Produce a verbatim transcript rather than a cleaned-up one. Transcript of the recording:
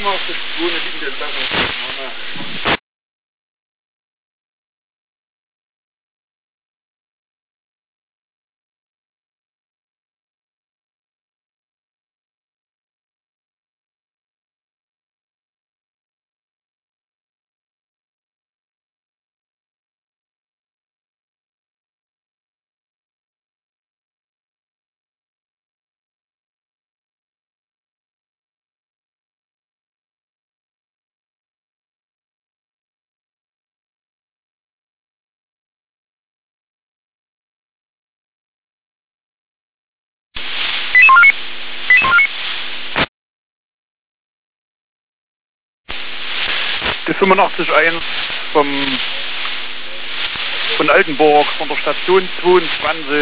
fünfundachtzig Wohne liegen den Sachen. Die fünfundachtzig eins vom, von Altenburg, von der Station zweiundzwanzig.